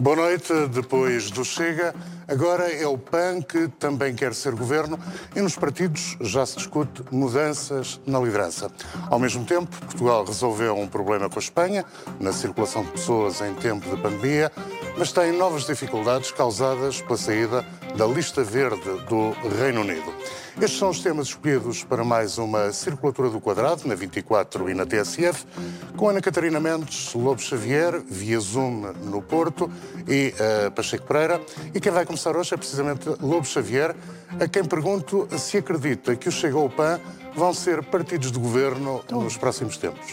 Boa noite. Depois do Chega, agora é o PAN que também quer ser governo e nos partidos já se discute mudanças na liderança. Ao mesmo tempo, Portugal resolveu um problema com a Espanha, na circulação de pessoas em tempo de pandemia, mas tem novas dificuldades causadas pela saída da lista verde do Reino Unido. Estes são os temas escolhidos para mais uma Circulatura do Quadrado, na 24 e na TSF, com Ana Catarina Mendes, Lobo Xavier, via Zoom no Porto e Pacheco Pereira. E quem vai começar hoje é precisamente Lobo Xavier, a quem pergunto se acredita que o Chega ou o PAN vão ser partidos de governo nos próximos tempos.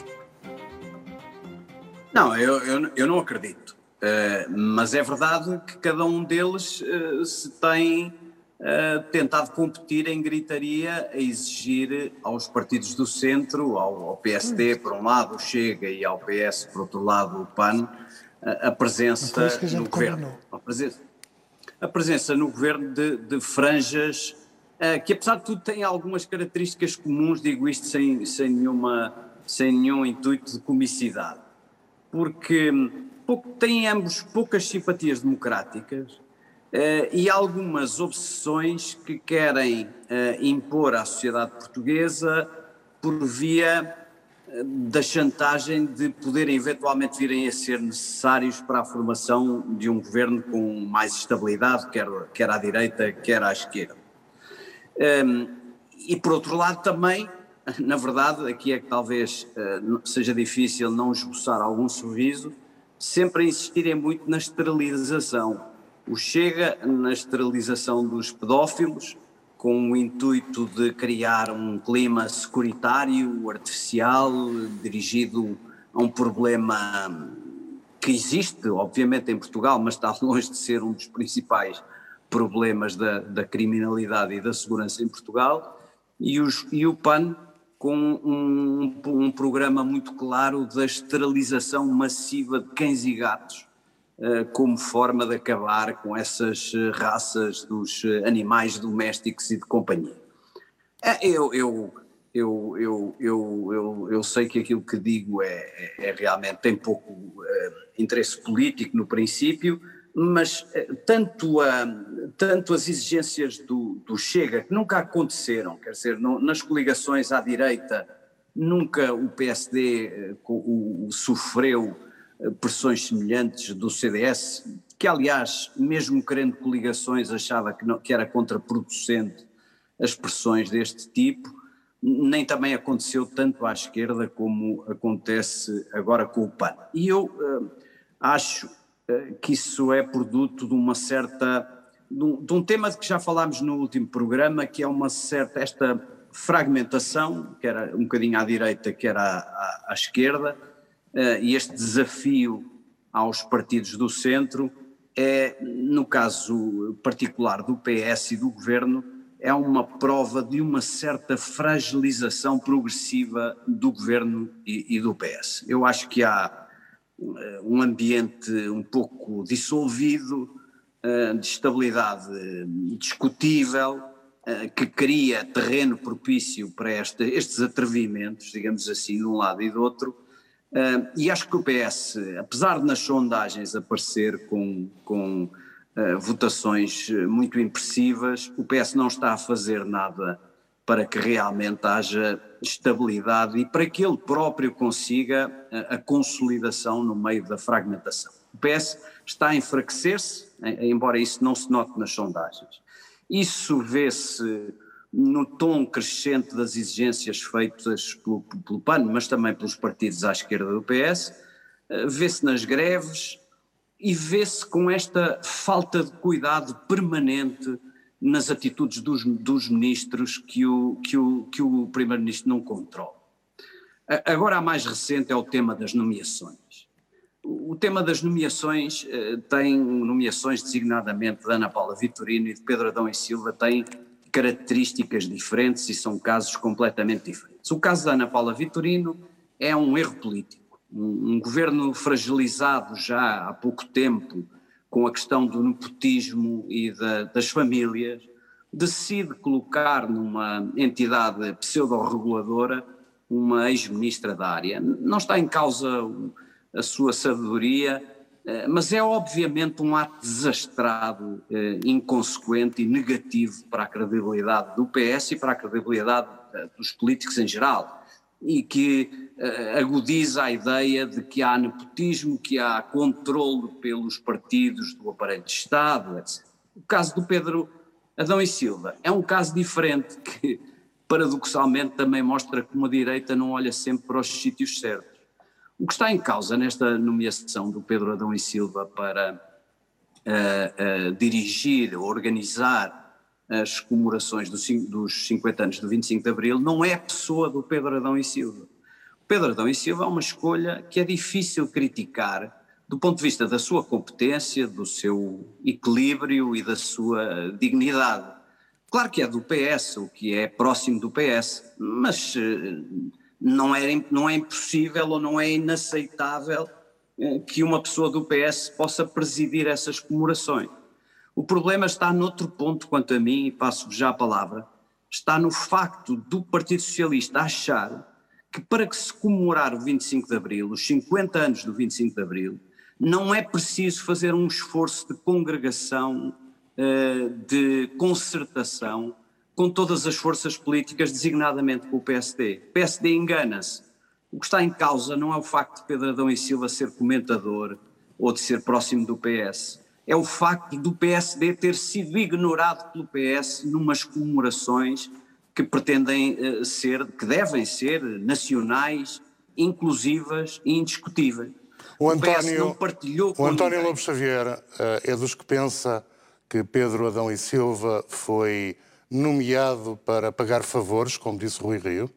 Não, eu não acredito. Mas é verdade que cada um deles se tem tentado competir em gritaria a exigir aos partidos do centro, ao PSD por um lado, o Chega, e ao PS por outro lado, o PAN, a presença no governo. A presença no governo de franjas que, apesar de tudo, têm algumas características comuns, digo isto sem nenhum intuito de comicidade, porque têm ambos poucas simpatias democráticas e algumas obsessões que querem impor à sociedade portuguesa por via da chantagem de poderem eventualmente virem a ser necessários para a formação de um governo com mais estabilidade, quer à direita, quer à esquerda. E por outro lado também, na verdade, aqui é que talvez seja difícil não esboçar algum sorriso, sempre a insistirem muito na esterilização. O Chega na esterilização dos pedófilos, com o intuito de criar um clima securitário, artificial, dirigido a um problema que existe, obviamente, em Portugal, mas está longe de ser um dos principais problemas da criminalidade e da segurança em Portugal, e o PAN com um programa muito claro da esterilização massiva de cães e gatos, como forma de acabar com essas raças dos animais domésticos e de companhia. Eu sei que aquilo que digo realmente tem pouco interesse político no princípio, mas tanto as exigências do Chega, que nunca aconteceram, quer dizer, nas coligações à direita, nunca o PSD sofreu pressões semelhantes do CDS, que aliás, mesmo querendo coligações, achava que era contraproducente as pressões deste tipo, nem também aconteceu tanto à esquerda como acontece agora com o PAN. E eu acho que isso é produto de uma certa, de um tema de que já falámos no último programa, que é esta fragmentação, que era um bocadinho à direita, que era à esquerda, e este desafio aos partidos do centro no caso particular do PS e do governo, é uma prova de uma certa fragilização progressiva do governo e do PS. Eu acho que há um ambiente um pouco dissolvido, de estabilidade discutível, que cria terreno propício para estes atrevimentos, digamos assim, de um lado e do outro. E acho que o PS, apesar de nas sondagens aparecer com votações muito impressivas, o PS não está a fazer nada para que realmente haja estabilidade e para que ele próprio consiga a consolidação no meio da fragmentação. O PS está a enfraquecer-se, embora isso não se note nas sondagens. Isso vê-se no tom crescente das exigências feitas pelo PAN, mas também pelos partidos à esquerda do PS, vê-se nas greves e vê-se com esta falta de cuidado permanente nas atitudes dos ministros que o primeiro-ministro não controla. Agora a mais recente é o tema das nomeações. O tema das nomeações tem nomeações designadamente de Ana Paula Vitorino e de Pedro Adão e Silva, tem características diferentes e são casos completamente diferentes. O caso da Ana Paula Vitorino é um erro político. Um governo fragilizado já há pouco tempo com a questão do nepotismo e das famílias, decide colocar numa entidade pseudo-reguladora uma ex-ministra da área. Não está em causa a sua sabedoria, Mas é obviamente um ato desastrado, inconsequente e negativo para a credibilidade do PS e para a credibilidade dos políticos em geral, e que agudiza a ideia de que há nepotismo, que há controle pelos partidos do aparelho de Estado, etc. O caso do Pedro Adão e Silva é um caso diferente que, paradoxalmente, também mostra como a direita não olha sempre para os sítios certos. O que está em causa nesta nomeação do Pedro Adão e Silva para dirigir, organizar as comemorações dos 50 anos do 25 de Abril não é a pessoa do Pedro Adão e Silva. O Pedro Adão e Silva é uma escolha que é difícil criticar do ponto de vista da sua competência, do seu equilíbrio e da sua dignidade. Claro que é do PS, o que é próximo do PS, mas não é impossível ou não é inaceitável que uma pessoa do PS possa presidir essas comemorações. O problema está noutro ponto, quanto a mim, e passo-vos já a palavra, está no facto do Partido Socialista achar que para que se comemorar o 25 de Abril, os 50 anos do 25 de Abril, não é preciso fazer um esforço de congregação, de concertação com todas as forças políticas, designadamente com o PSD. O PSD engana-se. O que está em causa não é o facto de Pedro Adão e Silva ser comentador ou de ser próximo do PS. É o facto do PSD ter sido ignorado pelo PS numas comemorações que pretendem ser, que devem ser nacionais, inclusivas e indiscutíveis. O António Lobo Xavier é dos que pensa que Pedro Adão e Silva foi nomeado para pagar favores, como disse Rui Rio?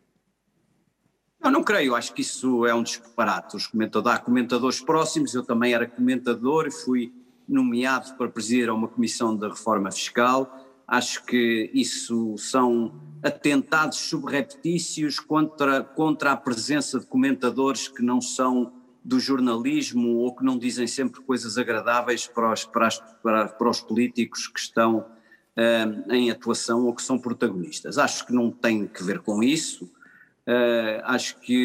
Eu não creio, acho que isso é um disparate. Há comentadores próximos, eu também era comentador e fui nomeado para presidir uma comissão de reforma fiscal. Acho que isso são atentados subreptícios contra a presença de comentadores que não são do jornalismo ou que não dizem sempre coisas agradáveis para os políticos que estão em atuação ou que são protagonistas. Acho que não tem que ver com isso. Acho que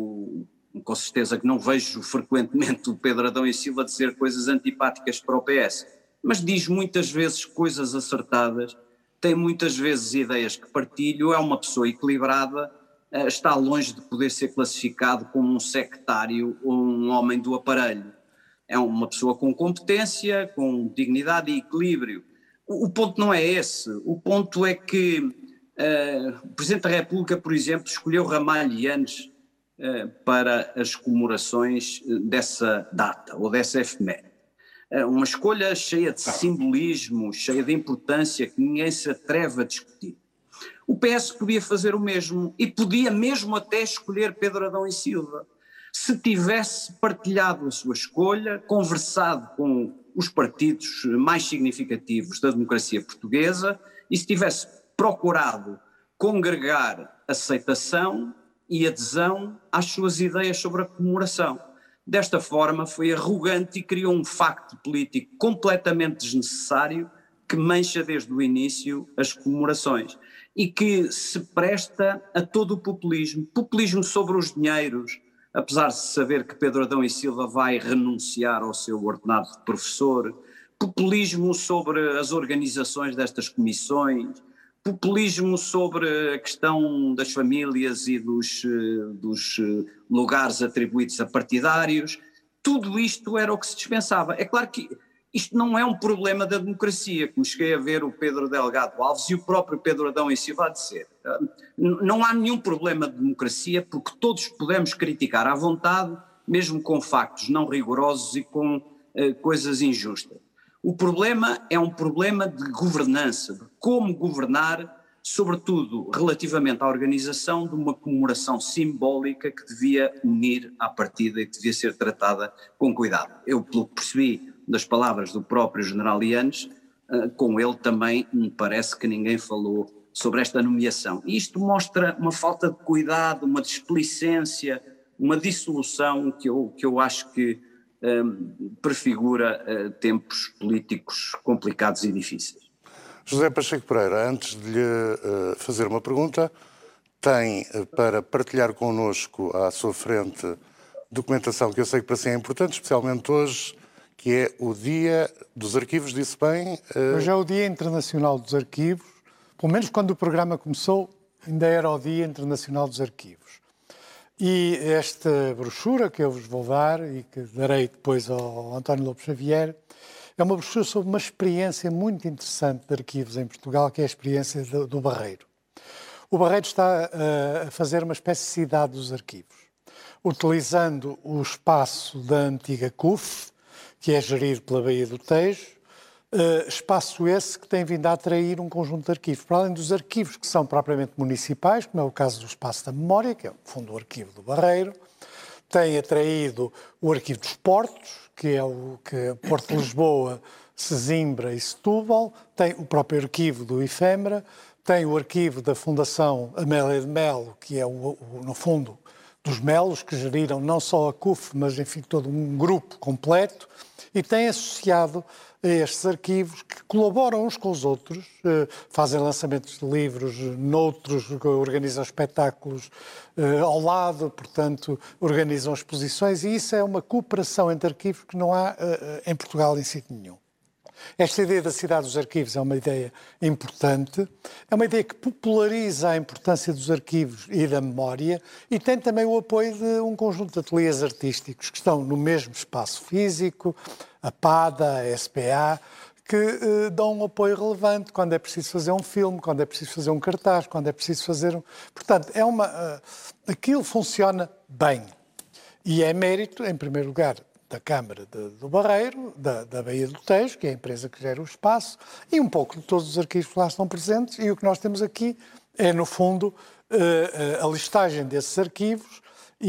com certeza que não vejo frequentemente o Pedro Adão e Silva dizer coisas antipáticas para o PS, mas diz muitas vezes coisas acertadas, tem muitas vezes ideias que partilho, é uma pessoa equilibrada, está longe de poder ser classificado como um sectário ou um homem do aparelho. É uma pessoa com competência, com dignidade e equilíbrio. O ponto não é esse, o ponto é que o Presidente da República, por exemplo, escolheu Ramalhianes para as comemorações dessa data ou dessa efeméride. Uma escolha cheia de simbolismo, cheia de importância que ninguém se atreve a discutir. O PS podia fazer o mesmo e podia mesmo até escolher Pedro Adão e Silva, se tivesse partilhado a sua escolha, conversado com os partidos mais significativos da democracia portuguesa e se tivesse procurado congregar aceitação e adesão às suas ideias sobre a comemoração. Desta forma foi arrogante e criou um facto político completamente desnecessário que mancha desde o início as comemorações e que se presta a todo o populismo sobre os dinheiros, apesar de se saber que Pedro Adão e Silva vai renunciar ao seu ordenado de professor, populismo sobre as organizações destas comissões, populismo sobre a questão das famílias e dos lugares atribuídos a partidários. Tudo isto era o que se dispensava. É claro que isto não é um problema da democracia, como cheguei a ver o Pedro Delgado Alves e o próprio Pedro Adão e Silva a dizer. Não há nenhum problema de democracia porque todos podemos criticar à vontade, mesmo com factos não rigorosos e com coisas injustas. O problema é um problema de governança, de como governar, sobretudo relativamente à organização de uma comemoração simbólica que devia unir à partida e que devia ser tratada com cuidado. Eu, pelo que percebi das palavras do próprio general Yanes, com ele também me parece que ninguém falou sobre esta nomeação. E isto mostra uma falta de cuidado, uma displicência, uma dissolução que eu acho que prefigura tempos políticos complicados e difíceis. José Pacheco Pereira, antes de lhe fazer uma pergunta, tem para partilhar connosco à sua frente documentação que eu sei que para si é importante, especialmente hoje, que é o Dia dos Arquivos, disse bem? Hoje é o Dia Internacional dos Arquivos. Pelo menos quando o programa começou, ainda era o Dia Internacional dos Arquivos. E esta brochura que eu vos vou dar e que darei depois ao António Lobo Xavier é uma brochura sobre uma experiência muito interessante de arquivos em Portugal, que é a experiência do Barreiro. O Barreiro está a fazer uma espécie de cidade dos arquivos, utilizando o espaço da antiga CUF, que é gerido pela Baía do Tejo, espaço esse que tem vindo a atrair um conjunto de arquivos. Para além dos arquivos que são propriamente municipais, como é o caso do Espaço da Memória, que é, no fundo, o arquivo do Barreiro, tem atraído o Arquivo dos Portos, que é o que Porto de Lisboa, Sesimbra e Setúbal, tem o próprio arquivo do Ifémera, tem o arquivo da Fundação Amélia de Melo, que é, no fundo, dos Melos, que geriram não só a CUF, mas, enfim, todo um grupo completo, e tem associado a estes arquivos que colaboram uns com os outros, fazem lançamentos de livros, noutros organizam espetáculos ao lado, portanto, organizam exposições, e isso é uma cooperação entre arquivos que não há em Portugal em sítio nenhum. Esta ideia da cidade dos arquivos é uma ideia importante, é uma ideia que populariza a importância dos arquivos e da memória e tem também o apoio de um conjunto de ateliês artísticos que estão no mesmo espaço físico, a PADA, a SPA, que dão um apoio relevante quando é preciso fazer um filme, quando é preciso fazer um cartaz, quando é preciso fazer um... Portanto, aquilo funciona bem e é mérito, em primeiro lugar, da Câmara do Barreiro, da Baía do Tejo, que é a empresa que gera o espaço, e um pouco de todos os arquivos que lá estão presentes, e o que nós temos aqui é, no fundo, a listagem desses arquivos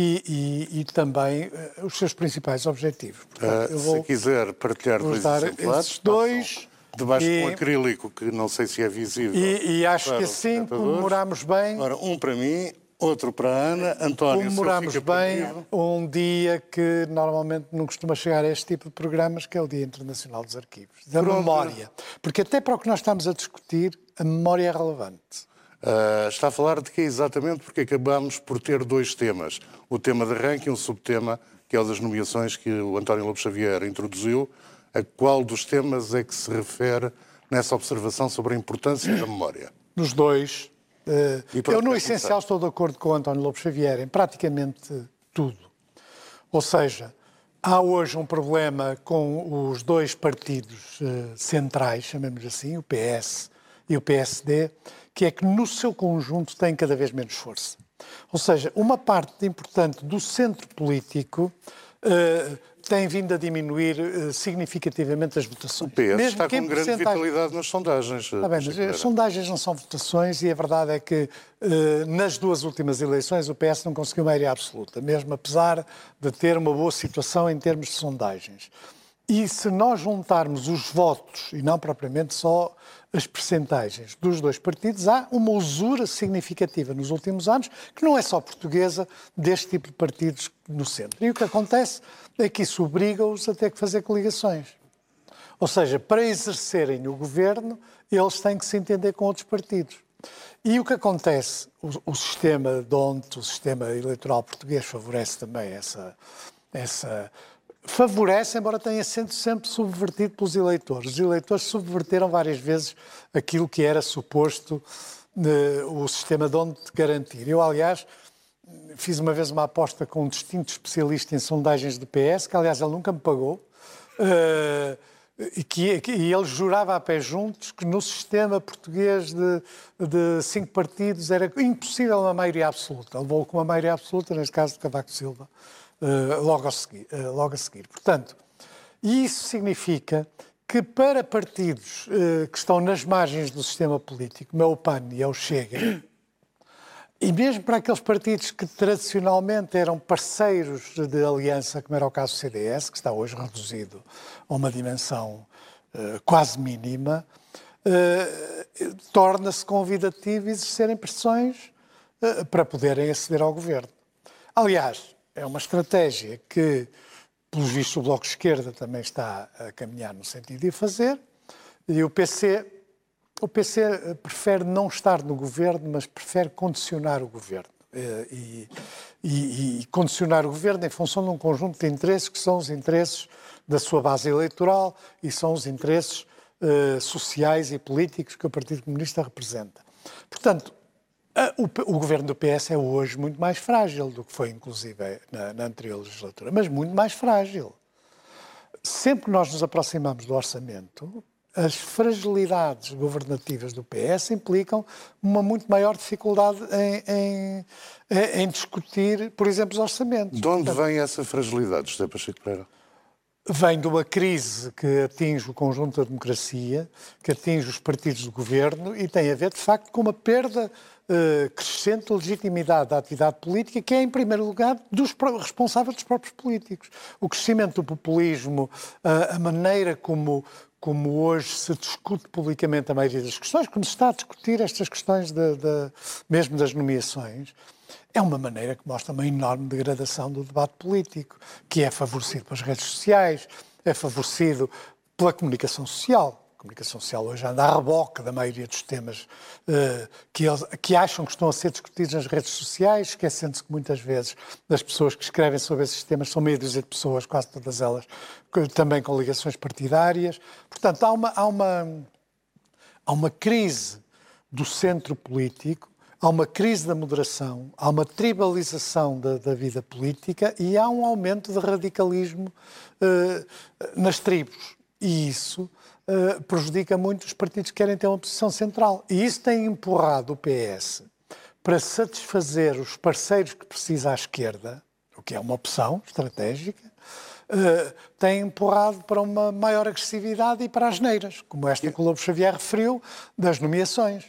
e também os seus principais objetivos. Portanto, se quiser partilhar dois exemplares, debaixo de um acrílico, que não sei se é visível. E acho que assim comemoramos bem... Ora, um para mim... Outro para a Ana. António, comemoramos bem um dia que normalmente não costuma chegar a este tipo de programas, que é o Dia Internacional dos Arquivos, da memória. Porque até para o que nós estamos a discutir, a memória é relevante. Está a falar de que exatamente porque acabamos por ter dois temas. O tema de arranque e um subtema, que é o das nomeações que o António Lobo Xavier introduziu. A qual dos temas é que se refere nessa observação sobre a importância da memória? Nos dois... eu, no essencial, estou de acordo com o António Lobo Xavier em praticamente tudo. Ou seja, há hoje um problema com os dois partidos centrais, chamemos assim, o PS e o PSD, que é que no seu conjunto têm cada vez menos força. Ou seja, uma parte importante do centro político tem vindo a diminuir significativamente as votações. O PS está com grande vitalidade nas sondagens. Bem, mas as sondagens não são votações e a verdade é que nas duas últimas eleições o PS não conseguiu maioria absoluta, mesmo apesar de ter uma boa situação em termos de sondagens. E se nós juntarmos os votos, e não propriamente só as percentagens dos dois partidos, há uma usura significativa nos últimos anos, que não é só portuguesa, deste tipo de partidos no centro. E o que acontece é que isso obriga-os a ter que fazer coligações. Ou seja, para exercerem o governo, eles têm que se entender com outros partidos. E o que acontece, o sistema DONT, o sistema eleitoral português, favorece também favorece, embora tenha sido sempre subvertido pelos eleitores. Os eleitores subverteram várias vezes aquilo que era suposto o sistema de onde garantir. Eu, aliás, fiz uma vez uma aposta com um distinto especialista em sondagens de PS, que, aliás, ele nunca me pagou, e ele jurava a pé juntos que no sistema português de 5 partidos era impossível uma maioria absoluta. Ele levou com uma maioria absoluta, neste caso de Cavaco Silva, logo a seguir. Portanto, isso significa que para partidos que estão nas margens do sistema político, como é o PAN e é o Chega, e mesmo para aqueles partidos que tradicionalmente eram parceiros de aliança, como era o caso do CDS, que está hoje reduzido a uma dimensão quase mínima, torna-se convidativo exercerem pressões para poderem aceder ao governo. Aliás, é uma estratégia que, pelos vistos, o Bloco de Esquerda também está a caminhar no sentido de fazer, e o PC prefere não estar no governo, mas prefere condicionar o governo. E condicionar o governo em função de um conjunto de interesses que são os interesses da sua base eleitoral e são os interesses sociais e políticos que o Partido Comunista representa. Portanto, o governo do PS é hoje muito mais frágil do que foi, inclusive, na anterior legislatura, mas muito mais frágil. Sempre que nós nos aproximamos do orçamento, as fragilidades governativas do PS implicam uma muito maior dificuldade em discutir, por exemplo, os orçamentos. De onde vem essa fragilidade, José Pacheco Pereira? Vem de uma crise que atinge o conjunto da democracia, que atinge os partidos do governo e tem a ver, de facto, com uma perda crescente de legitimidade da atividade política, que é, em primeiro lugar, responsável dos próprios políticos. O crescimento do populismo, a maneira como hoje se discute publicamente a maioria das questões, como se está a discutir estas questões mesmo das nomeações, é uma maneira que mostra uma enorme degradação do debate político, que é favorecido pelas redes sociais, é favorecido pela comunicação social. A comunicação social hoje anda à reboque da maioria dos temas que acham que estão a ser discutidos nas redes sociais, esquecendo-se que muitas vezes as pessoas que escrevem sobre esses temas são meia dúzia de pessoas, quase todas elas também com ligações partidárias. Portanto, há uma crise do centro político, há uma crise da moderação, há uma tribalização da vida política e há um aumento de radicalismo nas tribos. E isso prejudica muito os partidos que querem ter uma posição central. E isso tem empurrado o PS para satisfazer os parceiros que precisa à esquerda, o que é uma opção estratégica, tem empurrado para uma maior agressividade e para as neiras, como esta que o Lobo Xavier referiu, das nomeações.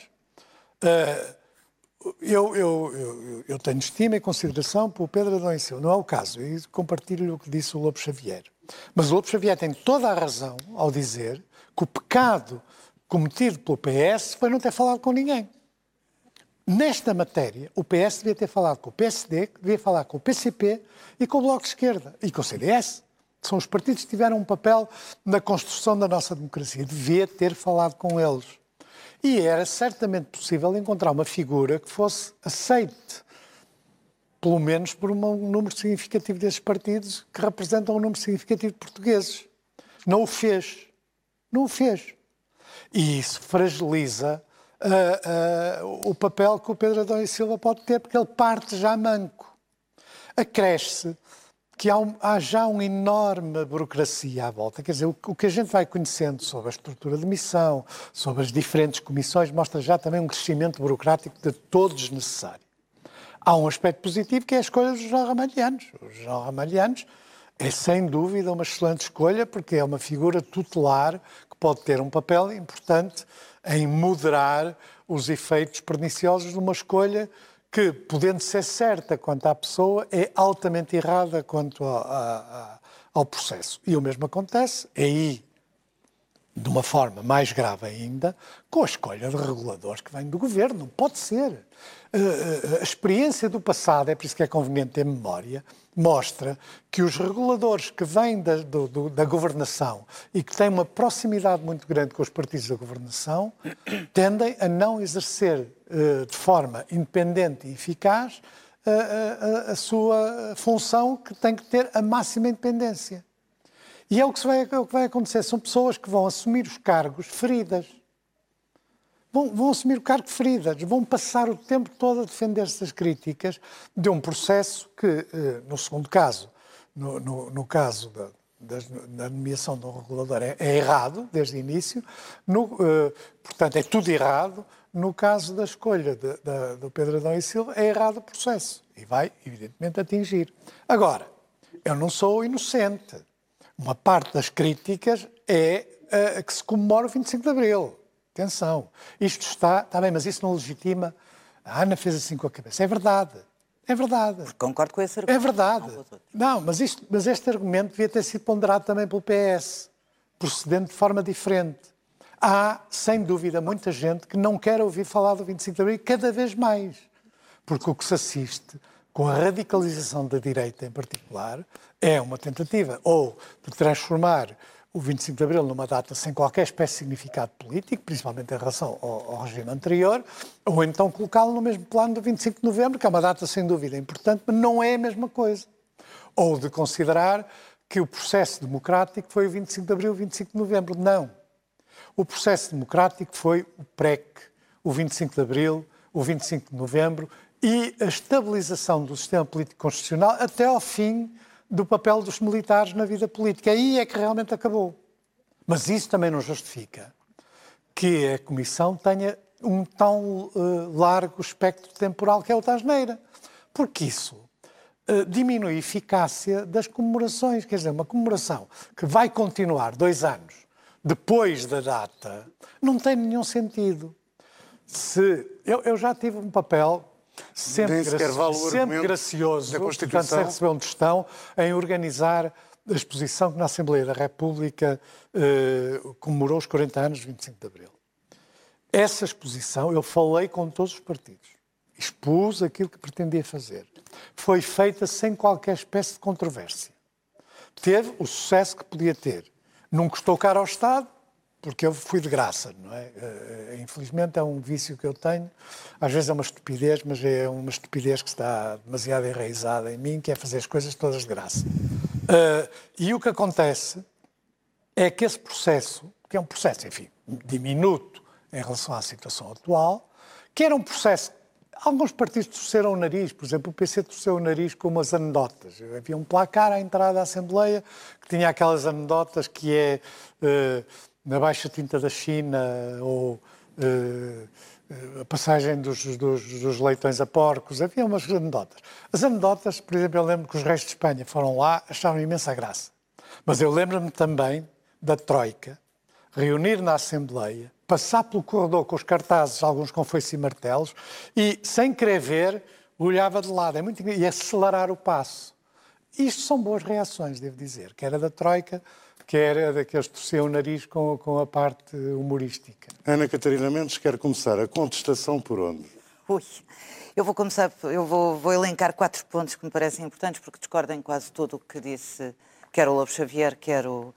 Eu tenho estima e consideração pelo Pedro Adão e Silva, não é o caso, e compartilho o que disse o Lobo Xavier. Mas o Lobo Xavier tem toda a razão ao dizer que o pecado cometido pelo PS foi não ter falado com ninguém. Nesta matéria, o PS devia ter falado com o PSD, devia falar com o PCP e com o Bloco de Esquerda e com o CDS. São os partidos que tiveram um papel na construção da nossa democracia. Devia ter falado com eles. E era certamente possível encontrar uma figura que fosse aceite, pelo menos por um número significativo desses partidos que representam um número significativo de portugueses. Não o fez. Não o fez. E isso fragiliza o papel que o Pedro Adão e Silva pode ter, porque ele parte já manco. Acresce que há já uma enorme burocracia à volta. Quer dizer, o que a gente vai conhecendo sobre a estrutura de missão, sobre as diferentes comissões, mostra já também um crescimento burocrático de todo desnecessário. Há um aspecto positivo que é a escolha dos João Ramalhianos. Os João Ramalhianos é, sem dúvida, uma excelente escolha, porque é uma figura tutelar que pode ter um papel importante em moderar os efeitos perniciosos de uma escolha que, podendo ser certa quanto à pessoa, é altamente errada quanto ao processo. E o mesmo acontece aí, de uma forma mais grave ainda, com a escolha de reguladores que vêm do governo. Não pode ser. A experiência do passado, é por isso que é conveniente ter memória, mostra que os reguladores que vêm da governação e que têm uma proximidade muito grande com os partidos da governação tendem a não exercer de forma independente e eficaz a sua função, que tem que ter a máxima independência. E é o que vai acontecer. São pessoas que vão assumir os cargos feridas. Vão assumir o cargo feridas. Vão passar o tempo todo a defender-se das críticas de um processo que, no segundo caso, no caso da nomeação de um regulador, é errado desde o início. Portanto, é tudo errado. No caso da escolha do Pedro Adão e Silva, é errado o processo. E vai, evidentemente, atingir. Agora, eu não sou inocente. Uma parte das críticas é que se comemora o 25 de Abril. Atenção, isto está bem, mas isso não legitima. A Ana fez assim com a cabeça. É verdade. É verdade. Concordo com esse argumento. É verdade. Não, mas este argumento devia ter sido ponderado também pelo PS, procedendo de forma diferente. Há, sem dúvida, muita gente que não quer ouvir falar do 25 de Abril cada vez mais. Porque o que se assiste com a radicalização da direita em particular é uma tentativa ou de transformar o 25 de Abril numa data sem qualquer espécie de significado político, principalmente em relação ao regime anterior, ou então colocá-lo no mesmo plano do 25 de Novembro, que é uma data sem dúvida importante, mas não é a mesma coisa. Ou de considerar que o processo democrático foi o 25 de Abril, o 25 de Novembro. Não. O processo democrático foi o PREC, o 25 de Abril, o 25 de Novembro e a estabilização do sistema político constitucional até ao fim do papel dos militares na vida política. Aí é que realmente acabou. Mas isso também não justifica que a Comissão tenha um tão largo espectro temporal que é o da asneira. Porque isso diminui a eficácia das comemorações. Quer dizer, uma comemoração que vai continuar 2 anos depois da data não tem nenhum sentido. Eu já tive um papel sempre gracioso, portanto, sem receber um tostão, em organizar a exposição que na Assembleia da República comemorou os 40 anos de 25 de Abril. Essa exposição, eu falei com todos os partidos, expus aquilo que pretendia fazer. Foi feita sem qualquer espécie de controvérsia. Teve o sucesso que podia ter. Não custou caro ao Estado, porque eu fui de graça, não é? Infelizmente é um vício que eu tenho. Às vezes é uma estupidez, mas é uma estupidez que está demasiado enraizada em mim, que é fazer as coisas todas de graça. E o que acontece é que esse processo, que é um processo, enfim, diminuto em relação à situação atual, que era um processo. Alguns partidos torceram o nariz, por exemplo, o PC torceu o nariz com umas anedotas. Havia um placar à entrada da Assembleia que tinha aquelas anedotas que é na baixa tinta da China ou a passagem dos leitões a porcos. Havia umas anedotas. As anedotas, por exemplo, eu lembro que os reis de Espanha foram lá, acharam imensa graça. Mas eu lembro-me também da Troika reunir na Assembleia, passar pelo corredor com os cartazes, alguns com foice e martelos, e, sem querer ver, olhava de lado. É muito e acelerar o passo. Isto são boas reações, devo dizer, que era da Troika, que era daqueles que torciam o nariz com a parte humorística. Ana Catarina Mendes quer começar a contestação por onde? Eu vou começar, vou elencar 4 pontos que me parecem importantes, porque discordo em quase tudo o que disse, quer o Lobo Xavier, quer o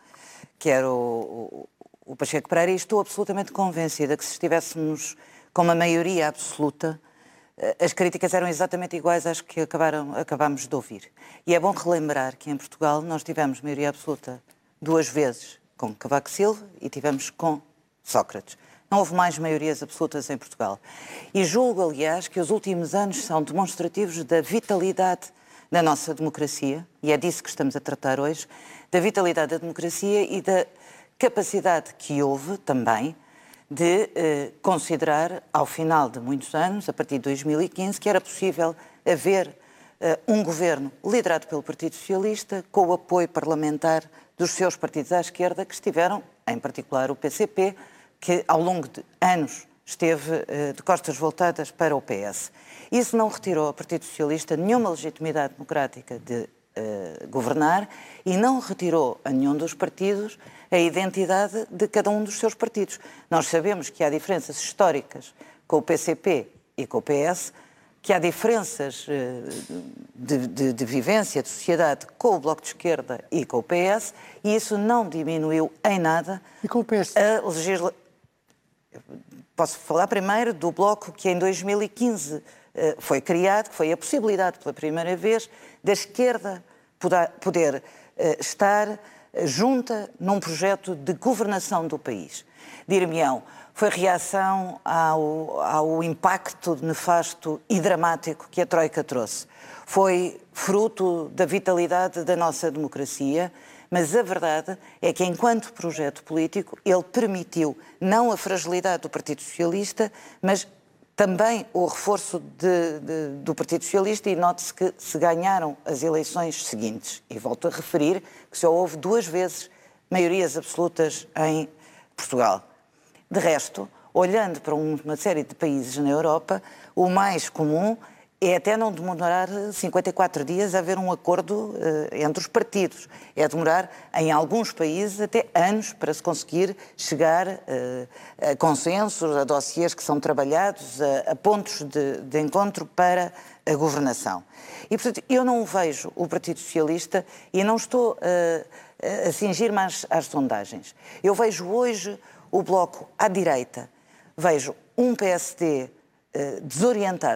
Pacheco Pereira, e estou absolutamente convencida que se estivéssemos com uma maioria absoluta, as críticas eram exatamente iguais às que acabámos de ouvir. E é bom relembrar que em Portugal nós tivemos maioria absoluta 2 vezes com Cavaco Silva e tivemos com Sócrates. Não houve mais maiorias absolutas em Portugal. E julgo, aliás, que os últimos anos são demonstrativos da vitalidade da nossa democracia, e é disso que estamos a tratar hoje, da vitalidade da democracia e da capacidade que houve também de considerar, ao final de muitos anos, a partir de 2015, que era possível haver um governo liderado pelo Partido Socialista, com o apoio parlamentar dos seus partidos à esquerda, que estiveram, em particular o PCP, que ao longo de anos esteve de costas voltadas para o PS. Isso não retirou ao Partido Socialista nenhuma legitimidade democrática de governar e não retirou a nenhum dos partidos a identidade de cada um dos seus partidos. Nós sabemos que há diferenças históricas com o PCP e com o PS, que há diferenças de vivência, de sociedade com o Bloco de Esquerda e com o PS, e isso não diminuiu em nada e com o PS? A legislação. Posso falar primeiro do Bloco que em 2015 foi criado, que foi a possibilidade pela primeira vez da esquerda poder estar junta num projeto de governação do país. Dir-me-ão, foi reação ao impacto nefasto e dramático que a Troika trouxe. Foi fruto da vitalidade da nossa democracia, mas a verdade é que, enquanto projeto político, ele permitiu não a fragilidade do Partido Socialista, mas também o reforço do Partido Socialista, e note-se que se ganharam as eleições seguintes. E volto a referir que só houve 2 vezes maiorias absolutas em Portugal. De resto, olhando para uma série de países na Europa, o mais comum é até não demorar 54 dias a haver um acordo entre os partidos. É demorar, em alguns países, até anos para se conseguir chegar a consensos, a dossiês que são trabalhados, a pontos de encontro para a governação. E, portanto, eu não vejo o Partido Socialista e não estou a cingir mais às sondagens. Eu vejo hoje o Bloco à direita, vejo um PSD desorientado,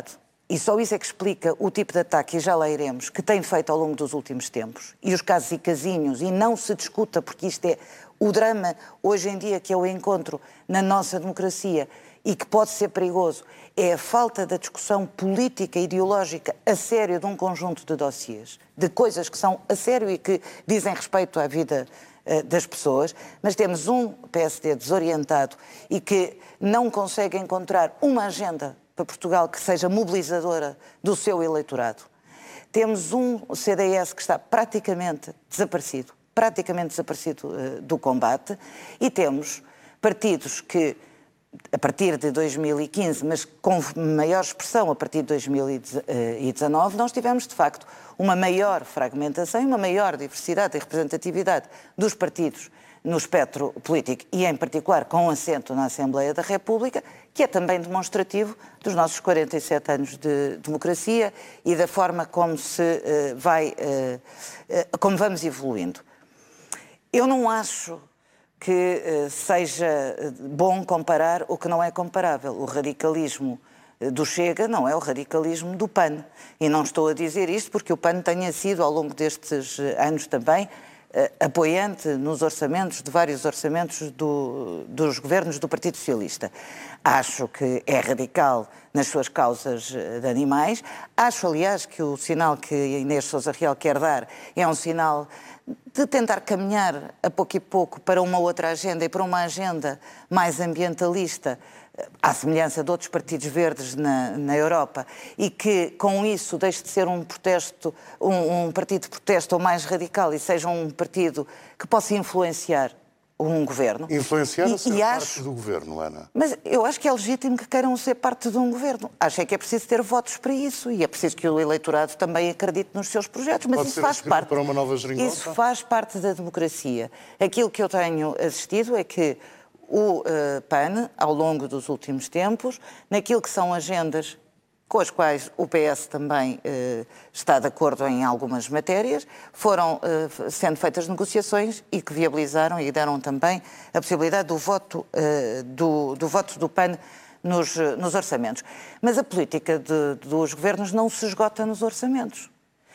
e só isso é que explica o tipo de ataque, e já lá iremos, que tem feito ao longo dos últimos tempos, e os casos e casinhos, e não se discuta, porque isto é o drama hoje em dia que eu encontro na nossa democracia e que pode ser perigoso, é a falta da discussão política e ideológica a sério de um conjunto de dossiês, de coisas que são a sério e que dizem respeito à vida das pessoas, mas temos um PSD desorientado e que não consegue encontrar uma agenda para Portugal que seja mobilizadora do seu eleitorado. Temos um CDS que está praticamente desaparecido do combate, e temos partidos que, a partir de 2015, mas com maior expressão a partir de 2019, nós tivemos, de facto, uma maior fragmentação e uma maior diversidade e representatividade dos partidos no espectro político e, em particular, com assento na Assembleia da República, que é também demonstrativo dos nossos 47 anos de democracia e da forma como como vamos evoluindo. Eu não acho que seja bom comparar o que não é comparável. O radicalismo do Chega não é o radicalismo do PAN. E não estou a dizer isto porque o PAN tenha sido, ao longo destes anos também, apoiante nos orçamentos, de vários orçamentos dos governos do Partido Socialista. Acho que é radical nas suas causas de animais. Acho, aliás, que o sinal que a Inês Sousa Real quer dar é um sinal de tentar caminhar a pouco e pouco para uma outra agenda e para uma agenda mais ambientalista, à semelhança de outros partidos verdes na Europa, e que com isso deixe de ser um partido de protesto ou mais radical e seja um partido que possa influenciar um governo. Influenciar ou ser parte do governo, Ana? Mas eu acho que é legítimo que queiram ser parte de um governo. Acho é que é preciso ter votos para isso e é preciso que o eleitorado também acredite nos seus projetos. Mas isso faz parte. Para uma nova geringonça? Isso faz parte da democracia. Aquilo que eu tenho assistido é que o PAN, ao longo dos últimos tempos, naquilo que são agendas com as quais o PS também está de acordo em algumas matérias, foram sendo feitas negociações e que viabilizaram e deram também a possibilidade do voto do PAN nos orçamentos. Mas a política dos governos não se esgota nos orçamentos.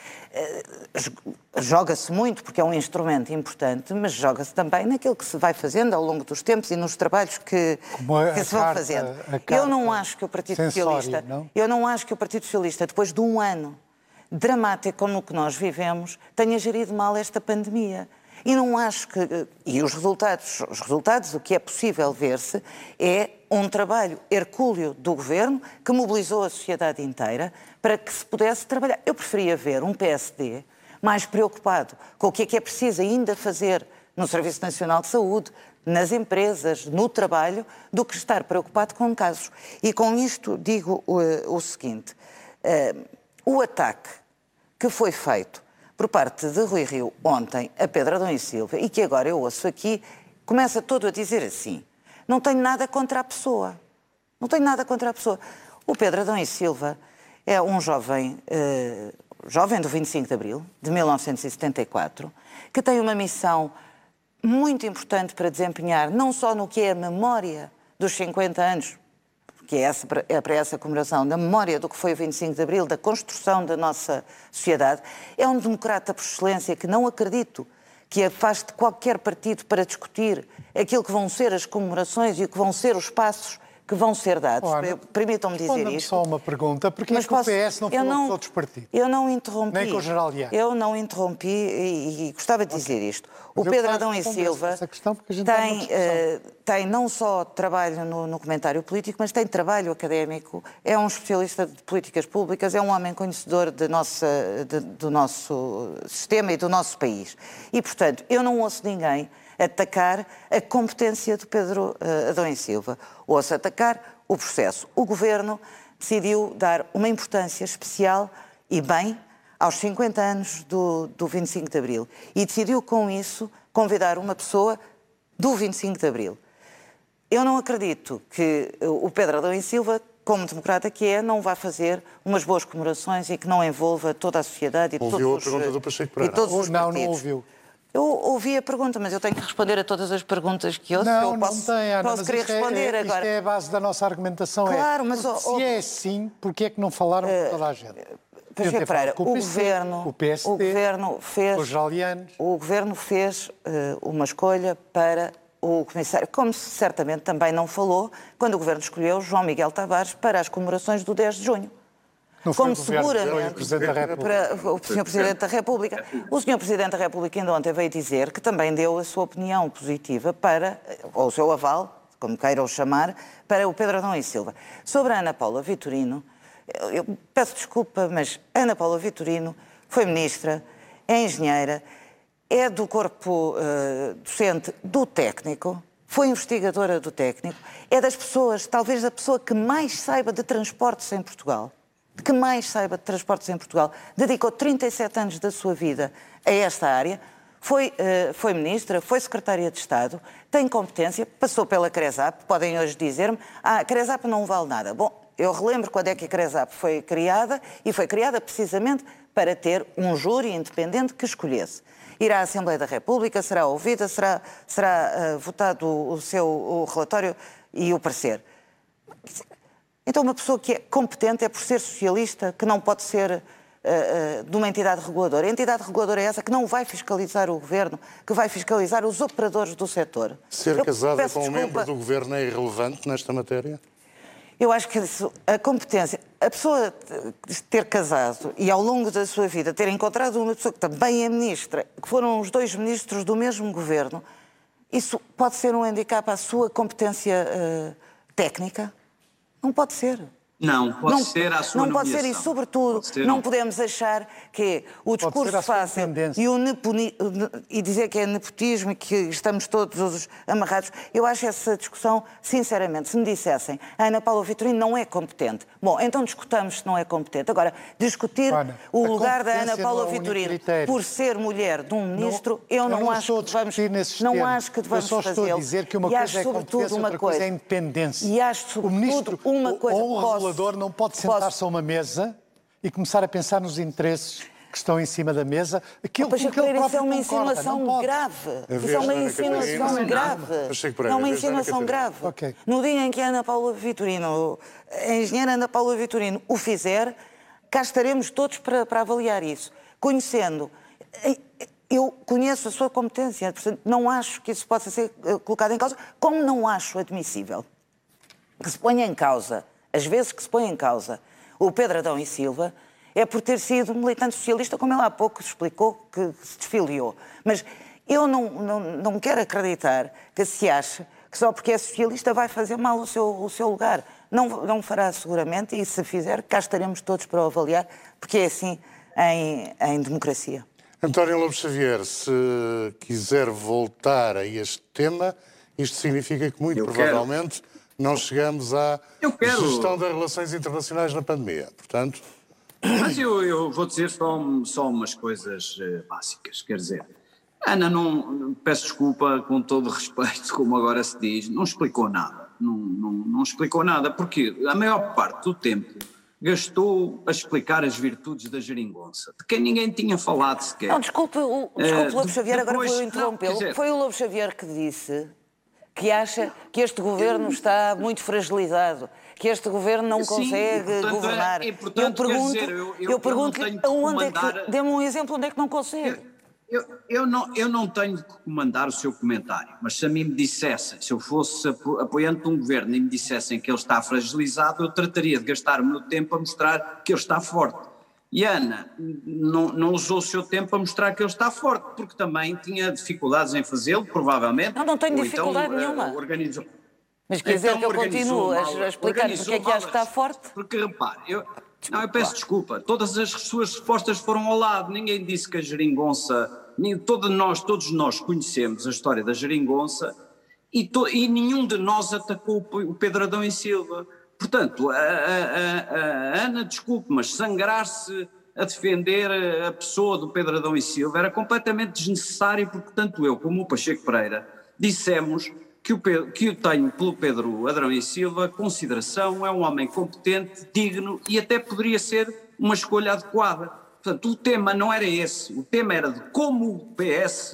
Joga-se muito, porque é um instrumento importante, mas joga-se também naquilo que se vai fazendo ao longo dos tempos e nos trabalhos que se vão fazendo. Eu não acho que o Partido Socialista, depois de um ano dramático como o que nós vivemos, tenha gerido mal esta pandemia. E não acho que... E os resultados, o que é possível ver-se, é um trabalho hercúleo do Governo que mobilizou a sociedade inteira para que se pudesse trabalhar. Eu preferia ver um PSD mais preocupado com o que é preciso ainda fazer no Serviço Nacional de Saúde, nas empresas, no trabalho, do que estar preocupado com casos. E com isto digo o seguinte, o ataque que foi feito por parte de Rui Rio ontem a Pedro Adão e Silva, e que agora eu ouço aqui, começa todo a dizer assim, não tenho nada contra a pessoa. Não tenho nada contra a pessoa. O Pedro Adão e Silva é um jovem do 25 de Abril, de 1974, que tem uma missão muito importante para desempenhar, não só no que é a memória dos 50 anos, que é para essa comemoração, da memória do que foi o 25 de Abril, da construção da nossa sociedade. É um democrata por excelência que não acredito que afaste qualquer partido para discutir aquilo que vão ser as comemorações e o que vão ser os passos que vão ser dados. Permitam-me dizer isto. Só uma pergunta. Porquê é que o PS não falou com outros partidos? Eu não interrompi. Nem com o General Dias. Eu não interrompi e gostava de dizer isto. O Pedro Adão e Silva tem não só trabalho no comentário político, mas tem trabalho académico, é um especialista de políticas públicas, é um homem conhecedor do nosso sistema e do nosso país. E, portanto, eu não ouço ninguém atacar a competência do Pedro Adão e Silva. Ouço atacar o processo. O Governo decidiu dar uma importância especial e bem aos 50 anos do 25 de Abril. E decidiu, com isso, convidar uma pessoa do 25 de Abril. Eu não acredito que o Pedro Adão e Silva, como democrata que é, não vá fazer umas boas comemorações e que não envolva toda a sociedade e todos os partidos. Não ouviu. Eu ouvi a pergunta, mas eu tenho que responder a todas as perguntas que ouço. Não, eu posso, não tem, Ana, posso querer responder agora. Isto é a base da nossa argumentação. Claro, mas... Se é assim, porquê é que não falaram com toda a gente? Pacheco Pereira, o Governo fez uma escolha para o Comissário, como certamente também não falou, quando o Governo escolheu João Miguel Tavares para as comemorações do 10 de junho. Não foi como seguramente o Sr. Presidente da República. O Sr. Presidente da República ainda ontem veio dizer que também deu a sua opinião positiva para, ou o seu aval, como queiram chamar, para o Pedro Adão e Silva. Sobre a Ana Paula Vitorino, eu peço desculpa, mas Ana Paula Vitorino foi ministra, é engenheira, é do corpo docente do técnico, foi investigadora do técnico, é das pessoas, talvez a pessoa que mais saiba de transportes em Portugal. Dedicou 37 anos da sua vida a esta área, foi ministra, foi secretária de Estado, tem competência, passou pela CRESAP, podem hoje dizer-me, a CRESAP não vale nada. Bom, eu relembro quando é que a CRESAP foi criada, e foi criada precisamente para ter um júri independente que escolhesse. Irá à Assembleia da República, será ouvida, será votado o relatório e o parecer. Então, uma pessoa que é competente é por ser socialista, que não pode ser de uma entidade reguladora. A entidade reguladora é essa que não vai fiscalizar o Governo, que vai fiscalizar os operadores do setor. Ser casada com um membro do Governo é irrelevante nesta matéria? Eu acho que a competência, a pessoa ter casado e ao longo da sua vida ter encontrado uma pessoa que também é ministra, que foram os dois ministros do mesmo Governo, isso pode ser um handicap à sua competência técnica? Não pode ser. Não, pode ser à sua Não pode ser, e sobretudo não podemos achar que o discurso fácil e dizer que é nepotismo e que estamos todos amarrados. Eu acho essa discussão, sinceramente, se me dissessem a Ana Paula Vitorino não é competente. Bom, então discutamos se não é competente. Agora, discutir o lugar da Ana Paula Vitorino por ser mulher de um ministro, eu não acho que devamos fazê-lo. Eu só estou a dizer que uma coisa é competência, outra coisa é independência. E acho, sobretudo, uma coisa... O não pode sentar-se a uma mesa e começar a pensar nos interesses que estão em cima da mesa. Isso é uma insinuação grave. Isso é uma insinuação grave. É uma insinuação grave. No dia em que a Ana Paula Vitorino, a engenheira Ana Paula Vitorino, o fizer, cá estaremos todos para avaliar isso. Conhecendo... Eu conheço a sua competência, portanto, não acho que isso possa ser colocado em causa, como não acho admissível que se ponha em causa... As vezes que se põe em causa o Pedro Adão e Silva é por ter sido militante socialista, como ele há pouco explicou, que se desfiliou. Mas eu não quero acreditar que se ache que só porque é socialista vai fazer mal o seu lugar. Não fará seguramente, e se fizer, cá estaremos todos para o avaliar, porque é assim em democracia. António Lobo Xavier, se quiser voltar a este tema, isto significa que muito provavelmente... não chegamos à gestão das relações internacionais na pandemia, portanto... Mas eu vou dizer só umas coisas básicas, quer dizer, Ana não, peço desculpa com todo o respeito, como agora se diz, não explicou nada, não explicou nada, porque a maior parte do tempo gastou a explicar as virtudes da geringonça, de quem ninguém tinha falado sequer. Não, desculpe, Lobo Xavier, agora vou interrompê-lo. Foi o Lobo Xavier que disse... que acha que este governo está muito fragilizado, que este governo não consegue governar. Eu pergunto onde é que... Dê-me um exemplo onde é que não consegue. Eu não tenho que comandar o seu comentário, mas se a mim me dissessem, se eu fosse apoiante de um governo e me dissessem que ele está fragilizado, eu trataria de gastar o meu tempo a mostrar que ele está forte. E a Ana não usou o seu tempo a mostrar que ele está forte, porque também tinha dificuldades em fazê-lo, provavelmente. Não tenho dificuldade nenhuma. Mas quer dizer que eu continuo a explicar porque é que acho que está forte? Porque repare, eu peço desculpa, todas as suas respostas foram ao lado, ninguém disse que a geringonça, todos nós conhecemos a história da geringonça e nenhum de nós atacou o Pedro Adão e Silva. Portanto, a Ana, desculpe, mas sangrar-se a defender a pessoa do Pedro Adão e Silva era completamente desnecessário, porque tanto eu como o Pacheco Pereira dissemos que eu tenho pelo Pedro Adão e Silva consideração, é um homem competente, digno e até poderia ser uma escolha adequada. Portanto, o tema não era esse, o tema era de como o PS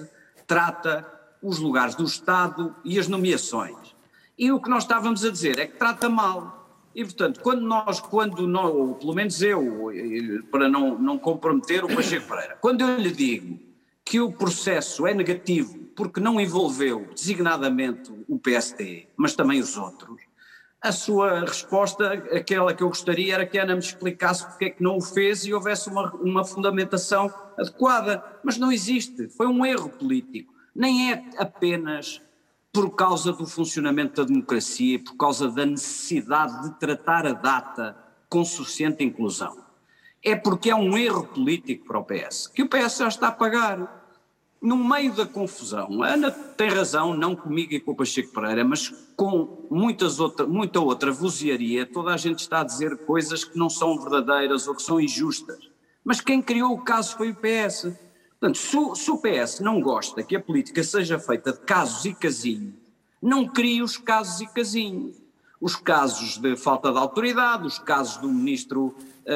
trata os lugares do Estado e as nomeações. E o que nós estávamos a dizer é que trata mal. E, portanto, quando nós, ou pelo menos eu, para não comprometer o Pacheco Pereira, quando eu lhe digo que o processo é negativo porque não envolveu designadamente o PSD, mas também os outros, a sua resposta, aquela que eu gostaria, era que a Ana me explicasse porque é que não o fez e houvesse uma fundamentação adequada. Mas não existe, foi um erro político. Nem é apenas por causa do funcionamento da democracia, por causa da necessidade de tratar a data com suficiente inclusão. É porque é um erro político para o PS, que o PS já está a pagar. No meio da confusão, a Ana tem razão, não comigo e com o Pacheco Pereira, mas com muita outra vozearia, toda a gente está a dizer coisas que não são verdadeiras ou que são injustas. Mas quem criou o caso foi o PS. Portanto, se o PS não gosta que a política seja feita de casos e casinhos, não crie os casos e casinhos. Os casos de falta de autoridade, os casos do ministro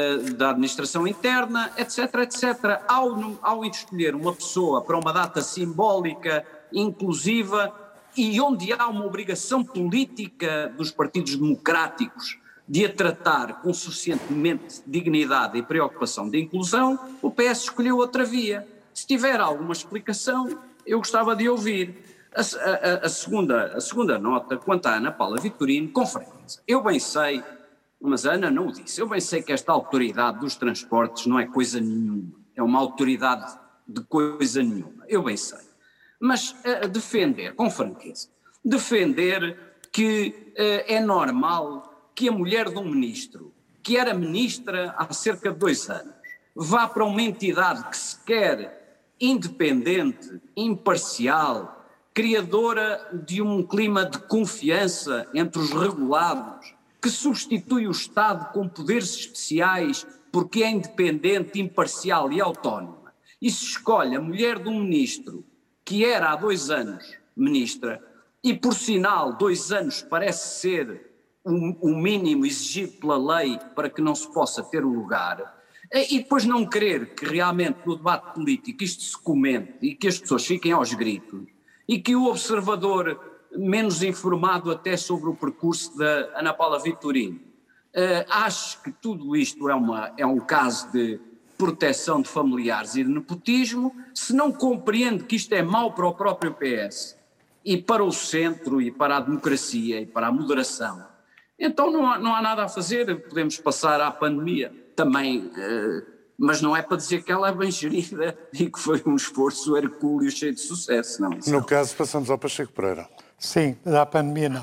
da Administração Interna, etc, etc. Ao escolher uma pessoa para uma data simbólica, inclusiva, e onde há uma obrigação política dos partidos democráticos de a tratar com suficientemente dignidade e preocupação de inclusão, o PS escolheu outra via. Se tiver alguma explicação, eu gostava de ouvir. A segunda nota, quanto à Ana Paula Vitorino, com franqueza. Eu bem sei, mas a Ana não o disse, eu bem sei que esta autoridade dos transportes não é coisa nenhuma, é uma autoridade de coisa nenhuma, eu bem sei. Mas defender, com franqueza, defender que é normal que a mulher de um ministro, que era ministra há cerca de 2 anos, vá para uma entidade que se quer independente, imparcial, criadora de um clima de confiança entre os regulados, que substitui o Estado com poderes especiais porque é independente, imparcial e autónoma, e se escolhe a mulher de um ministro que era há 2 anos ministra, e por sinal 2 anos parece ser o mínimo exigido pela lei para que não se possa ter o lugar, e depois não querer que realmente no debate político isto se comente e que as pessoas fiquem aos gritos, e que o observador menos informado até sobre o percurso da Ana Paula Vitorino ache que tudo isto é um caso de proteção de familiares e de nepotismo, se não compreende que isto é mau para o próprio PS e para o centro e para a democracia e para a moderação, então não há nada a fazer, podemos passar à pandemia também, mas não é para dizer que ela é bem gerida e que foi um esforço hercúleo cheio de sucesso, não. No caso, passamos ao Pacheco Pereira. Sim, da pandemia não.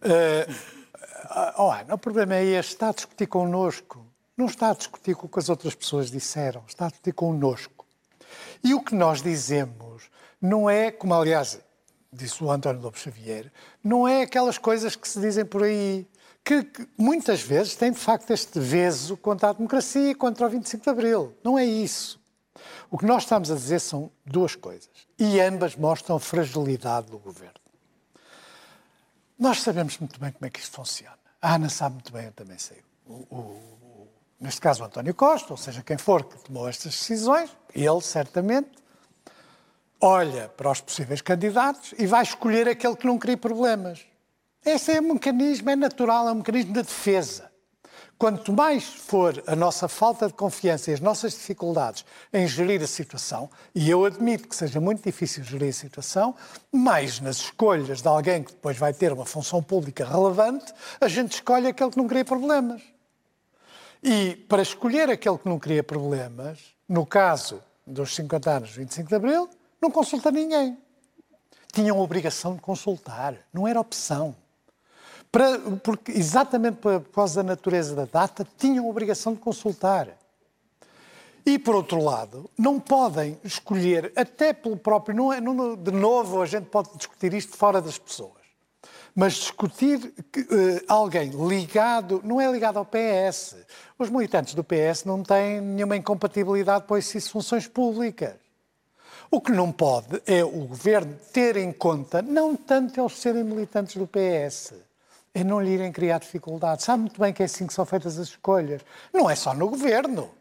O problema é este, está a discutir connosco, não está a discutir com o que as outras pessoas disseram, está a discutir connosco. E o que nós dizemos não é, como aliás disse o António Lobo Xavier, não é aquelas coisas que se dizem por aí, que muitas vezes têm de facto este veso contra a democracia e contra o 25 de Abril. Não é isso. O que nós estamos a dizer são 2 coisas, e ambas mostram a fragilidade do governo. Nós sabemos muito bem como é que isto funciona. A Ana sabe muito bem, eu também sei. Neste caso o António Costa, ou seja, quem for que tomou estas decisões, ele certamente olha para os possíveis candidatos e vai escolher aquele que não cria problemas. Esse é um mecanismo, é natural, é um mecanismo de defesa. Quanto mais for a nossa falta de confiança e as nossas dificuldades em gerir a situação, e eu admito que seja muito difícil gerir a situação, mais nas escolhas de alguém que depois vai ter uma função pública relevante, a gente escolhe aquele que não cria problemas. E para escolher aquele que não cria problemas, no caso dos 50 anos de 25 de Abril, não consulta ninguém. Tinham a obrigação de consultar, não era opção. Porque exatamente por causa da natureza da data, tinham a obrigação de consultar. E, por outro lado, não podem escolher, até pelo próprio... de novo, a gente pode discutir isto fora das pessoas. Mas discutir alguém ligado... Não é ligado ao PS. Os militantes do PS não têm nenhuma incompatibilidade com essas funções públicas. O que não pode é o governo ter em conta, não tanto eles serem militantes do PS... é não lhe irem criar dificuldades. Sabe muito bem que é assim que são feitas as escolhas. Não é só no governo.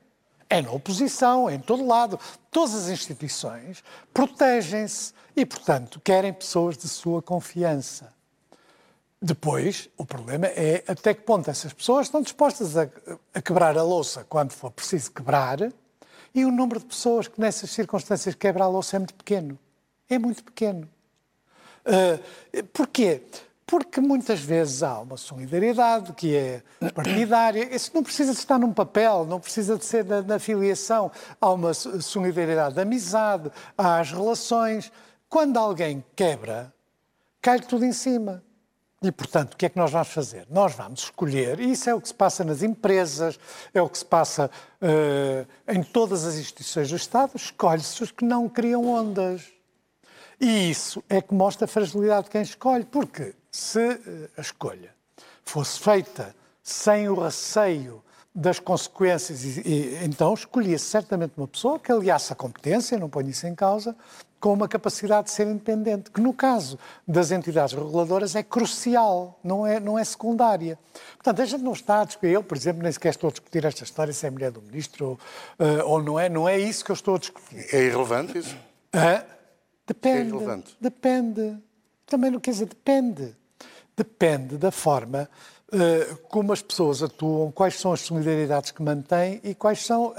É na oposição, é em todo lado. Todas as instituições protegem-se e, portanto, querem pessoas de sua confiança. Depois, o problema é até que ponto essas pessoas estão dispostas a quebrar a louça quando for preciso quebrar, e o número de pessoas que nessas circunstâncias quebra a louça é muito pequeno. É muito pequeno. Porquê? Porque muitas vezes há uma solidariedade que é partidária. Isso não precisa de estar num papel, não precisa de ser na filiação. Há uma solidariedade de amizade, há as relações. Quando alguém quebra, cai tudo em cima. E, portanto, o que é que nós vamos fazer? Nós vamos escolher, e isso é o que se passa nas empresas, é o que se passa em todas as instituições do Estado, escolhe-se os que não criam ondas. E isso é que mostra a fragilidade de quem escolhe, porque se a escolha fosse feita sem o receio das consequências, então escolhia-se certamente uma pessoa que aliasse a competência, não ponho isso em causa, com uma capacidade de ser independente, que no caso das entidades reguladoras é crucial, não é secundária. Portanto, a gente não está a discutir, eu, por exemplo, nem sequer estou a discutir esta história se é mulher do ministro ou não é isso que eu estou a discutir. É irrelevante isso? Depende. É irrelevante. Depende. Também não quer dizer depende. Depende da forma como as pessoas atuam, quais são as solidariedades que mantêm e quais são...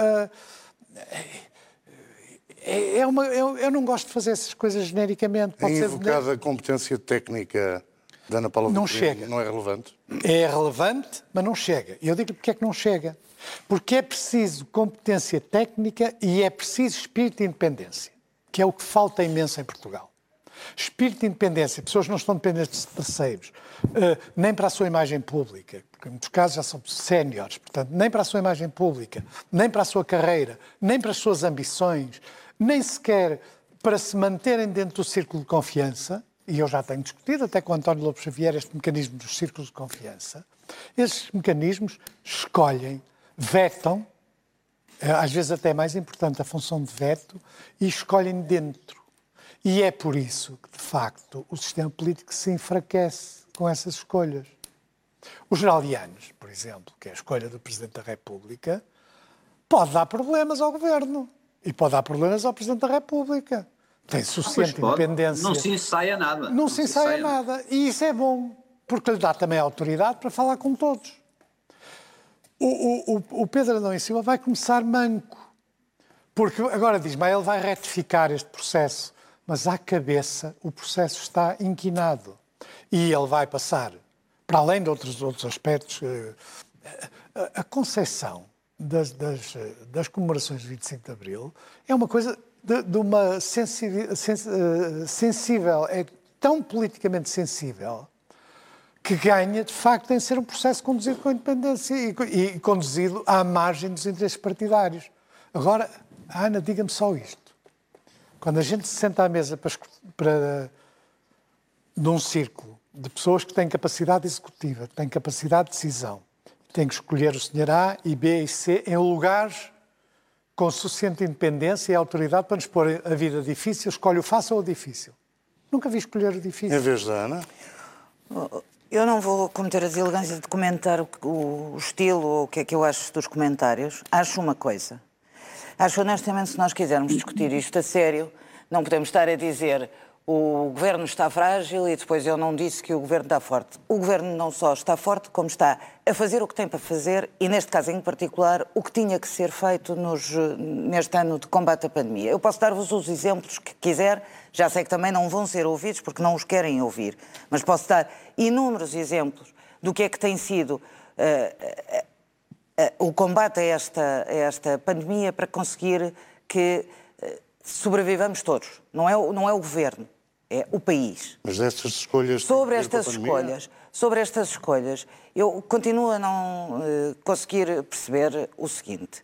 Eu não gosto de fazer essas coisas genericamente. A invocada competência técnica da Ana Paula não Vitorino chega. Não é relevante? É relevante, mas não chega. E eu digo-lhe porque é que não chega. Porque é preciso competência técnica e é preciso espírito de independência, que é o que falta imenso em Portugal. Espírito de independência, pessoas não estão dependentes de terceiros, nem para a sua imagem pública, porque em muitos casos já são séniores, portanto, nem para a sua imagem pública, nem para a sua carreira, nem para as suas ambições, nem sequer para se manterem dentro do círculo de confiança, e eu já tenho discutido até com o António Lobo Xavier este mecanismo dos círculos de confiança. Esses mecanismos escolhem, vetam, às vezes até é mais importante a função de veto, e escolhem dentro. E é por isso que, de facto, o sistema político se enfraquece com essas escolhas. Os geraldianos, por exemplo, que é a escolha do Presidente da República, pode dar problemas ao Governo e pode dar problemas ao Presidente da República. Tem suficiente independência. Não se ensaia nada. Não se ensaia nada. E isso é bom, porque lhe dá também a autoridade para falar com todos. O Pedro Adão e Silva vai começar manco, porque agora diz, mas ele vai retificar este processo. Mas à cabeça o processo está inquinado e ele vai passar, para além de outros aspectos, a concepção das comemorações de 25 de Abril é uma coisa de uma sensível, é tão politicamente sensível que ganha, de facto, em ser um processo conduzido com independência e conduzido à margem dos interesses partidários. Agora, Ana, diga-me só isto. Quando a gente se senta à mesa num círculo de pessoas que têm capacidade executiva, que têm capacidade de decisão, têm que escolher o senhor A e B e C em lugares com suficiente independência e autoridade para nos pôr a vida difícil, escolhe o fácil ou o difícil. Nunca vi escolher o difícil. Em vez da Ana? Eu não vou cometer a deselegância de comentar o estilo ou o que é que eu acho dos comentários. Acho uma coisa. Acho honestamente, se nós quisermos discutir isto a sério, não podemos estar a dizer o governo está frágil e depois eu não disse que o governo está forte. O governo não só está forte, como está a fazer o que tem para fazer e, neste caso em particular, o que tinha que ser feito neste ano de combate à pandemia. Eu posso dar-vos os exemplos que quiser, já sei que também não vão ser ouvidos porque não os querem ouvir, mas posso dar inúmeros exemplos do que é que tem sido o combate a esta pandemia para conseguir que sobrevivamos todos. Não é o governo, é o país. Mas destas escolhas... Sobre estas escolhas, eu continuo a não conseguir perceber o seguinte.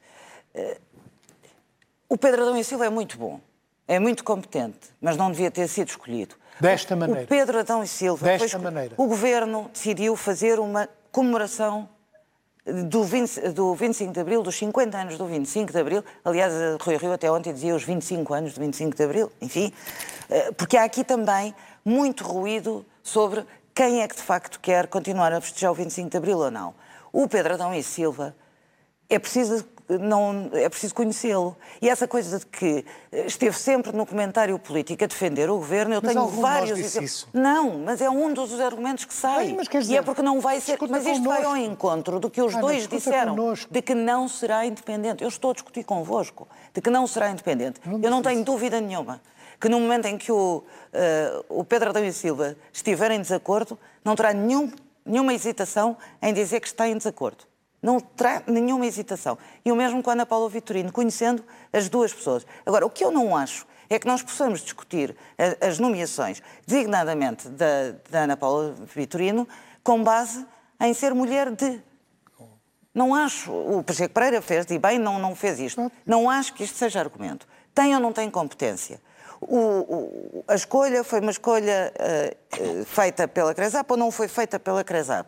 O Pedro Adão e Silva é muito bom, é muito competente, mas não devia ter sido escolhido. Desta maneira. O Pedro Adão e Silva... Desta maneira. O governo decidiu fazer uma comemoração do 25 de Abril, dos 50 anos do 25 de Abril. Aliás, Rui Rio até ontem dizia os 25 anos do 25 de Abril. Enfim, porque há aqui também muito ruído sobre quem é que de facto quer continuar a festejar o 25 de Abril ou não. O Pedro Adão e Silva é preciso não, é preciso conhecê-lo. E essa coisa de que esteve sempre no comentário político a defender o governo, eu tenho vários exemplos. Não, mas é um dos argumentos que sai. E é porque não vai ser. Mas isto vai ao encontro do que os dois disseram, de que não será independente. Eu estou a discutir convosco, de que não será independente. Eu não tenho dúvida nenhuma que no momento em que o Pedro Adão e Silva estiver em desacordo, não terá nenhuma hesitação em dizer que está em desacordo. Não terá nenhuma hesitação. E o mesmo com a Ana Paula Vitorino, conhecendo as duas pessoas. Agora, o que eu não acho é que nós possamos discutir as nomeações, designadamente da Ana Paula Vitorino, com base em ser mulher de... Não acho. O Pacheco Pereira fez, e bem, não fez isto. Não acho que isto seja argumento. Tem ou não tem competência? A escolha foi uma escolha feita pela CRESAP ou não foi feita pela CRESAP?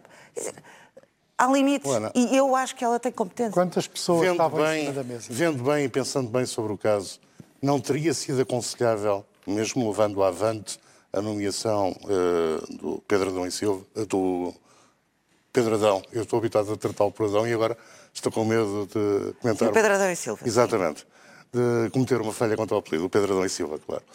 Há limites, e eu acho que ela tem competência. Quantas pessoas estavam em cima da mesa? Vendo bem e pensando bem sobre o caso, não teria sido aconselhável, mesmo levando avante a nomeação do Pedro Adão e Silva, do Pedro Adão, eu estou habituado a tratá-lo por Adão e agora estou com medo de comentar... O Pedro Adão e Silva. Exatamente. De cometer uma falha contra o apelido, o Pedro Adão e Silva, claro.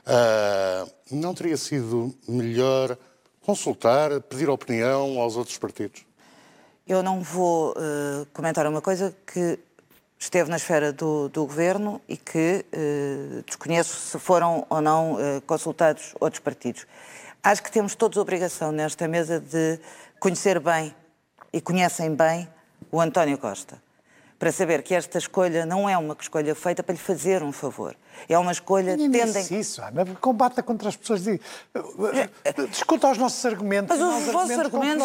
Não teria sido melhor consultar, pedir opinião aos outros partidos? Eu não vou comentar uma coisa que esteve na esfera do governo e que desconheço se foram ou não consultados outros partidos. Acho que temos todos a obrigação nesta mesa de conhecer bem e conhecem bem o António Costa, para saber que esta escolha não é uma escolha feita para lhe fazer um favor. É uma escolha... Isso, Ana, combata contra as pessoas. Discuta os nossos argumentos. Mas os vossos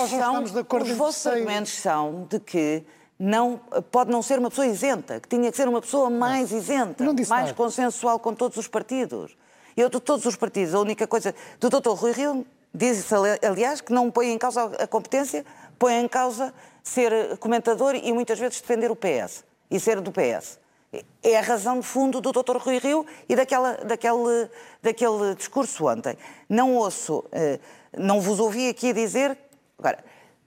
argumentos são de que pode não ser uma pessoa isenta, que tinha que ser uma pessoa mais isenta, mais consensual com todos os partidos. Eu, de todos os partidos, a única coisa... Do Dr. Rui Rio diz, aliás, que não põe em causa a competência, põe em causa ser comentador e muitas vezes defender o PS e ser do PS. É a razão de fundo do Dr. Rui Rio e daquele discurso ontem. Não vos ouvi aqui dizer... Agora,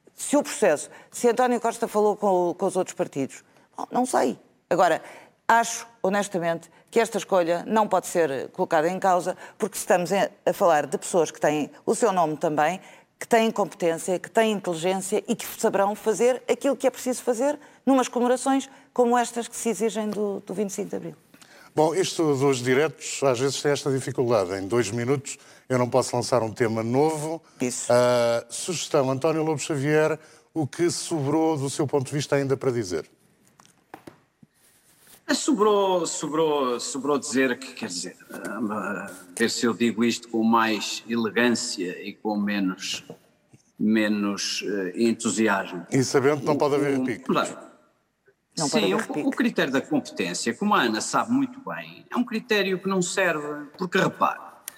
se António Costa falou com os outros partidos, não sei. Agora, acho, honestamente, que esta escolha não pode ser colocada em causa porque estamos a falar de pessoas que têm o seu nome também, que têm competência, que têm inteligência e que saberão fazer aquilo que é preciso fazer numas comemorações como estas que se exigem do 25 de Abril. Bom, isto dos diretos às vezes tem esta dificuldade. Em 2 minutos eu não posso lançar um tema novo. Isso. Sugestão, António Lobo Xavier, o que sobrou do seu ponto de vista ainda para dizer? Sobrou dizer que, quer dizer, ver se eu digo isto com mais elegância e com menos entusiasmo. E sabendo que não pode haver repique. Sim, o critério da competência, como a Ana sabe muito bem, é um critério que não serve, porque repare,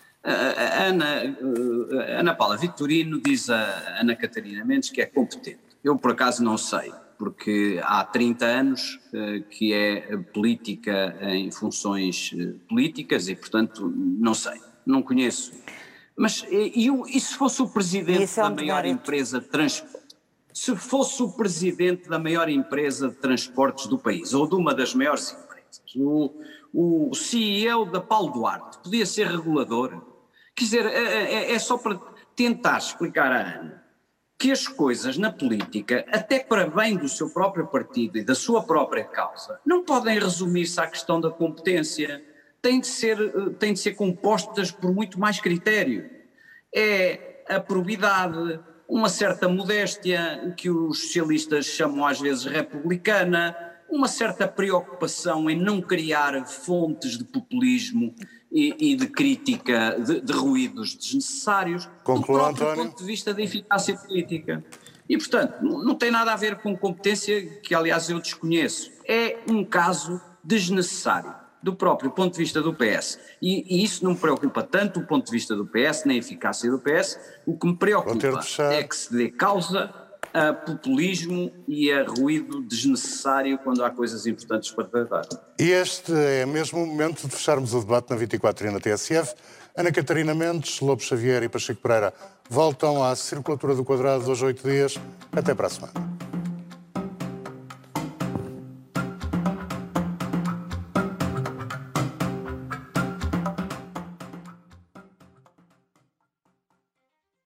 a Ana Paula Vitorino diz a Ana Catarina Mendes que é competente. Eu, por acaso, não sei, porque há 30 anos que é política em funções políticas e, portanto, não sei, não conheço. Mas e se fosse o presidente da maior empresa de transporte? Se fosse o presidente da maior empresa de transportes do país, ou de uma das maiores empresas, o CEO da Paulo Duarte, podia ser regulador? Quer dizer, é só para tentar explicar à Ana que as coisas na política, até para bem do seu próprio partido e da sua própria causa, não podem resumir-se à questão da competência, têm de ser compostas por muito mais critério. É a probidade, uma certa modéstia, que os socialistas chamam às vezes republicana, uma certa preocupação em não criar fontes de populismo e de crítica de ruídos desnecessários, do próprio ponto de vista da eficácia política. E, portanto, não tem nada a ver com competência, que aliás eu desconheço. É um caso desnecessário, do próprio ponto de vista do PS. E isso não me preocupa tanto do ponto de vista do PS, nem a eficácia do PS. O que me preocupa é que se dê causa a populismo e a ruído desnecessário quando há coisas importantes para tratar. E este é mesmo o momento de fecharmos o debate na 24 e na TSF. Ana Catarina Mendes, Lobo Xavier e Pacheco Pereira voltam à Circulatura do Quadrado hoje 8 dias. Até para a semana.